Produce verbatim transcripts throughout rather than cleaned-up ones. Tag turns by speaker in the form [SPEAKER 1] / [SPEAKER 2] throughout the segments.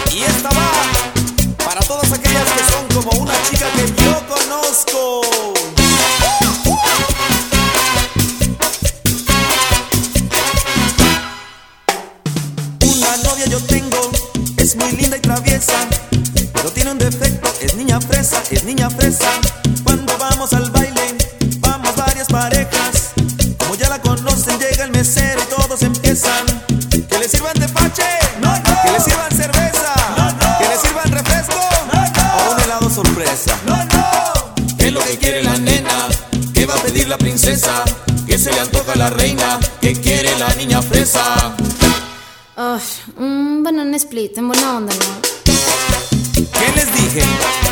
[SPEAKER 1] Y esta va para todas aquellas que son como una chica que yo conozco. Una novia yo tengo, es muy linda y traviesa, pero tiene un defecto, es niña fresa, es niña fresa. Cuando vamos al baile, vamos varias parejas. Como ya la conocen, llega el mesero y todos empiezan. Que le sirvan tepache, no, no. Que le sirvan cerveza, no, no. Que le sirvan refresco, no, no. O un helado sorpresa, no, no.
[SPEAKER 2] ¿Qué es lo que quiere la nena? ¿Qué va a pedir la princesa? ¿Qué se le antoja a la reina? ¿Qué quiere la niña fresa?
[SPEAKER 3] Ay, un banana split, en buena onda, ¿no?
[SPEAKER 1] ¿Qué les dije?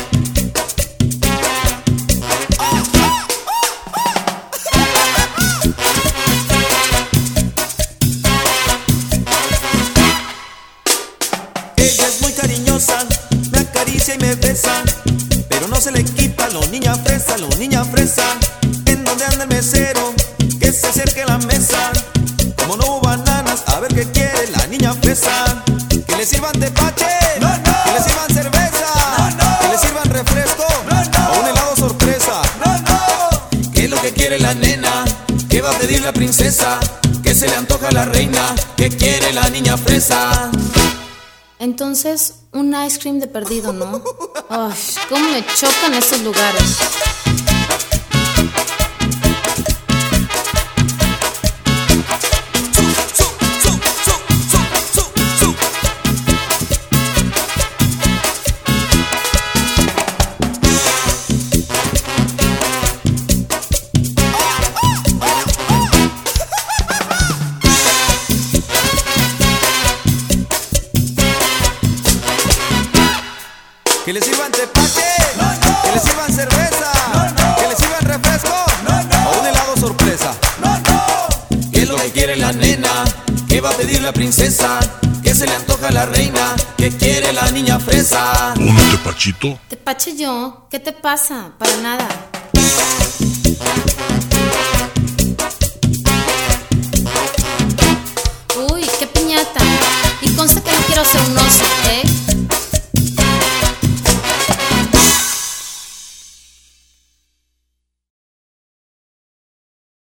[SPEAKER 1] Ella es muy cariñosa, me acaricia y me besa, pero no se le quita lo niña fresa, lo niña fresa. ¿En dónde anda el mesero? Que se acerque a la mesa. Como no hubo bananas, a ver qué quiere la niña fresa. Que le sirvan tepache, no, no. Que le sirvan cerveza, no, no. Que le sirvan refresco, no, no. O un helado sorpresa, no, no.
[SPEAKER 2] ¿Qué es lo que quiere la nena? ¿Qué va a pedir la princesa? ¿Qué se le antoja a la reina? ¿Qué quiere la niña fresa?
[SPEAKER 3] Entonces, un ice cream de perdido, ¿no? Ay, cómo me chocan estos lugares.
[SPEAKER 1] Que le sirvan tepache, no, no. Que le sirvan cerveza, no, no. Que le sirvan refresco, no, no. O un helado sorpresa,
[SPEAKER 2] no, no. ¿Qué es lo que quiere la nena? ¿Qué va a pedir la princesa? ¿Qué se le antoja a la reina? ¿Qué quiere la niña fresa?
[SPEAKER 4] ¿Un tepachito?
[SPEAKER 3] ¿Tepache yo? ¿Qué te pasa? Para nada. Uy, qué piñata. Y consta que no quiero ser un oso, ¿eh?